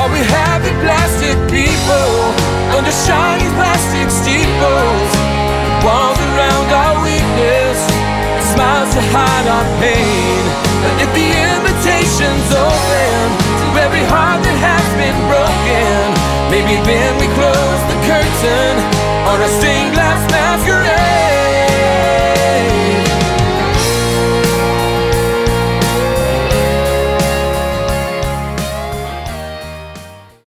All we have is plastic people under shiny plastic steeples. Walls around our weakness, smiles to hide our pain. But if the invitation's open to every heart that has been broken, maybe then we